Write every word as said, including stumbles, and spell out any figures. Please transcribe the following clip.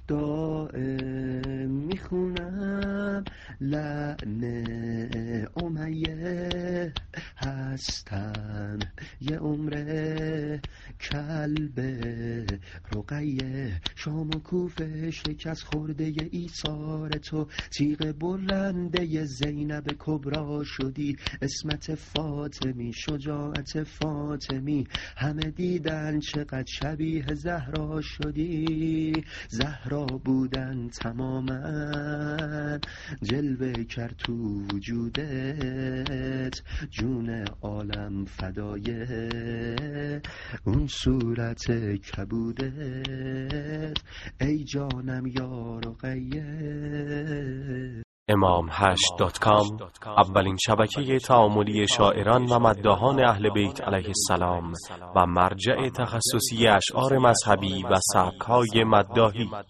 دائم میخونم لعن امیه هستن یه عمره کلب رقیه شام و کوفه شکست خورده ی ایثار تو تیغ برنده زینب کبرا شدی اسمت فاطمی شجاعت فاطمی همه دیدن چقدر شبیه زهرا شدی زهرا بودن تماما جلوه کرد تو وجودت جون عالم فدایه اون صورت کبودت ای جانم یا رقیه. امام هشت دات کام اولین شبکه تعاملی شاعران و مداحان اهل بیت علیه السلام و مرجع تخصصی اشعار مذهبی و سبک‌های مداحی.